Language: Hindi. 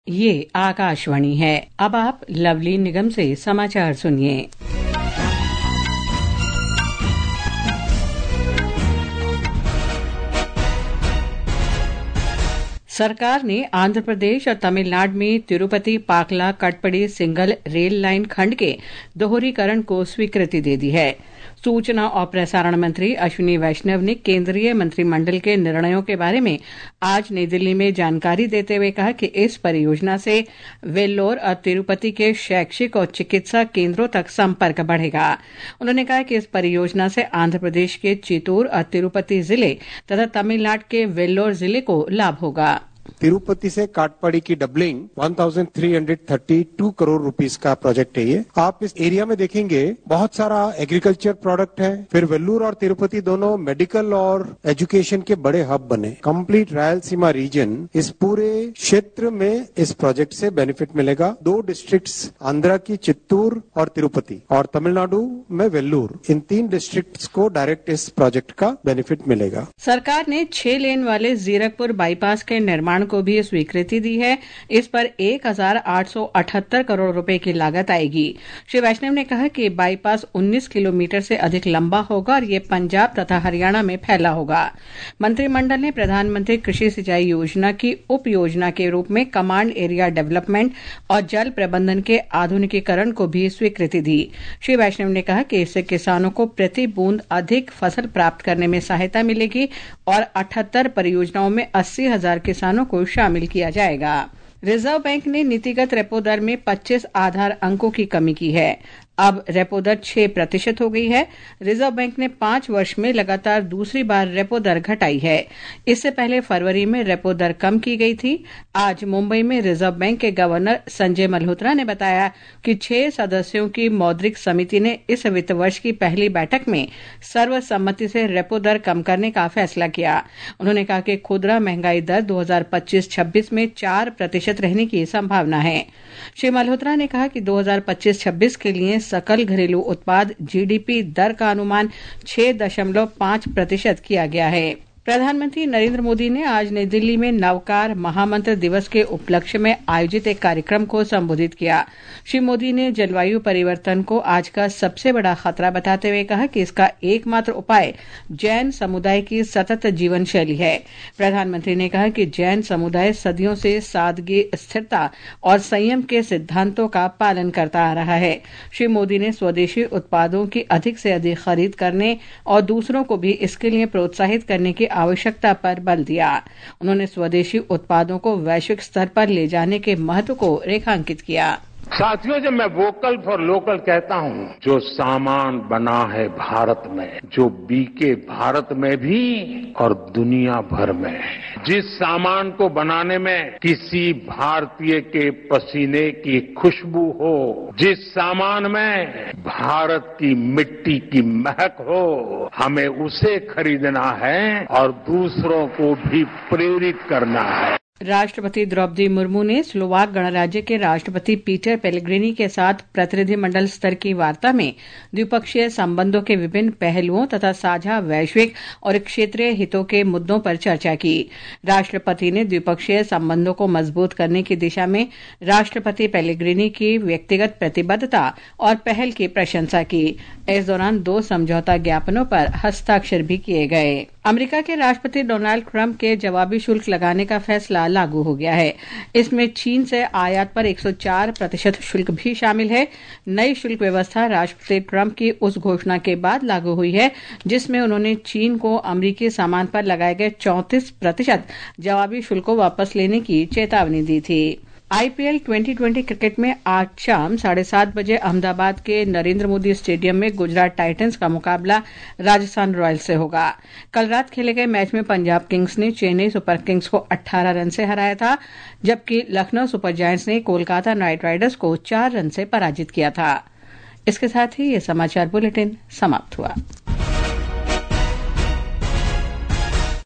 ये आकाशवाणी है। अब आप लवली निगम से समाचार सुनिए। सरकार ने आंध्र प्रदेश और तमिलनाडु में Tirupati Pakala Katpadi single rail line खंड के दोहरीकरण को स्वीकृति दे दी है। सूचना और प्रसारण मंत्री अश्विनी वैष्णव ने केंद्रीय मंत्रिमंडल के निर्णयों के बारे में आज नई दिल्ली में जानकारी देते हुए कहा कि इस परियोजना से वेल्लोर और तिरुपति के शैक्षिक और चिकित्सा केंद्रों तक संपर्क बढ़ेगा। उन्होंने कहा कि इस परियोजना से आंध्र प्रदेश के चित्तूर और तिरुपति जिले तथा तमिलनाडु के वेल्लोर जिले को लाभ होगा। तिरुपति से काटपाड़ी की डबलिंग 1332 करोड़ रुपीस का प्रोजेक्ट है ये। आप इस एरिया में देखेंगे बहुत सारा एग्रीकल्चर प्रोडक्ट है। फिर वेल्लूर और तिरुपति दोनों मेडिकल और एजुकेशन के बड़े हब बने। कंप्लीट रायलसीमा रीजन इस पूरे क्षेत्र में इस प्रोजेक्ट से बेनिफिट मिलेगा। 2 डिस्ट्रिक्ट्स आंध्र की चित्तूर और तिरुपति और तमिलनाडु में वेल्लूर, इन 3 डिस्ट्रिक्ट्स को डायरेक्ट इस प्रोजेक्ट का बेनिफिट मिलेगा। सरकार ने 6 लेन वाले जीरकपुर बाईपास के निर्माण को भी स्वीकृति दी है। इस पर 1878 करोड़ रुपए की लागत आएगी। श्री वैष्णव ने कहा कि बाईपास 19 किलोमीटर से अधिक लंबा होगा और ये पंजाब तथा हरियाणा में फैला होगा। मंत्रिमंडल ने प्रधानमंत्री कृषि सिंचाई योजना की उप योजना के रूप में कमांड एरिया डेवलपमेंट और जल प्रबंधन के आधुनिकीकरण को भी स्वीकृति दी। श्री वैष्णव ने कहा कि इससे किसानों को प्रति बूंद अधिक फसल प्राप्त करने में सहायता मिलेगी और 78 परियोजनाओं में 80,000 किसानों को शामिल किया जाएगा। रिजर्व बैंक ने नीतिगत रेपो दर में 25 आधार अंकों की कमी की है। अब रेपो दर 6% हो गई है। रिजर्व बैंक ने 5 वर्ष में लगातार दूसरी बार रेपो दर घटाई है। इससे पहले फरवरी में रेपो दर कम की गई थी। आज मुंबई में रिजर्व बैंक के गवर्नर संजय मल्होत्रा ने बताया कि 6 सदस्यों की मौद्रिक समिति ने इस वित्त वर्ष की पहली बैठक में सर्वसम्मति से रेपो दर कम करने का फैसला किया। उन्होंने कहा कि खुदरा महंगाई दर 2025-26 में 4% रहने की संभावना है। श्री मल्होत्रा ने कहा कि 2025-26 के लिए सकल घरेलू उत्पाद जीडीपी दर का अनुमान 6.5% किया गया है। प्रधानमंत्री नरेंद्र मोदी ने आज नई दिल्ली में नवकार महामंत्र दिवस के उपलक्ष्य में आयोजित एक कार्यक्रम को संबोधित किया। श्री मोदी ने जलवायु परिवर्तन को आज का सबसे बड़ा खतरा बताते हुए कहा कि इसका एकमात्र उपाय जैन समुदाय की सतत जीवन शैली है। प्रधानमंत्री ने कहा कि जैन समुदाय सदियों से सादगी, स्थिरता और संयम के सिद्धांतों का पालन करता आ रहा है। श्री मोदी ने स्वदेशी उत्पादों की अधिक से अधिक खरीद करने और दूसरों को भी इसके लिए प्रोत्साहित करने की आवश्यकता पर बल दिया। उन्होंने स्वदेशी उत्पादों को वैश्विक स्तर पर ले जाने के महत्व को रेखांकित किया। साथियों, जब मैं वोकल फॉर लोकल कहता हूं, जो सामान बना है भारत में, जो बिके भारत में भी और दुनिया भर में, जिस सामान को बनाने में किसी भारतीय के पसीने की खुशबू हो, जिस सामान में भारत की मिट्टी की महक हो, हमें उसे खरीदना है और दूसरों को भी प्रेरित करना है। राष्ट्रपति द्रौपदी मुर्मू ने स्लोवाक गणराज्य के राष्ट्रपति पीटर पेलेग्रिनी के साथ प्रतिनिधिमंडल स्तर की वार्ता में द्विपक्षीय संबंधों के विभिन्न पहलुओं तथा साझा वैश्विक और क्षेत्रीय हितों के मुद्दों पर चर्चा की। राष्ट्रपति ने द्विपक्षीय संबंधों को मजबूत करने की दिशा में राष्ट्रपति पेलेग्रिनी की व्यक्तिगत प्रतिबद्धता और पहल की प्रशंसा की। इस दौरान 2 समझौता ज्ञापनों पर हस्ताक्षर भी किए गए। अमेरिका के राष्ट्रपति डोनाल्ड ट्रंप के जवाबी शुल्क लगाने का फैसला लागू हो गया है। इसमें चीन से आयात पर 104% शुल्क भी शामिल है। नई शुल्क व्यवस्था राष्ट्रपति ट्रंप की उस घोषणा के बाद लागू हुई है जिसमें उन्होंने चीन को अमेरिकी सामान पर लगाए गए 34% जवाबी शुल्क को वापस लेने की चेतावनी दी थी। आईपीएल 2020 क्रिकेट में आज शाम 7:30 बजे अहमदाबाद के नरेंद्र मोदी स्टेडियम में गुजरात टाइटंस का मुकाबला राजस्थान रॉयल्स से होगा। कल रात खेले गए मैच में पंजाब किंग्स ने चेन्नई सुपर किंग्स को 18 रन से हराया था, जबकि लखनऊ सुपर जायंट्स ने कोलकाता नाइट राइडर्स को 4 रन से पराजित किया था। इसके साथ ही ये समाचार बुलेटिन समाप्त हुआ।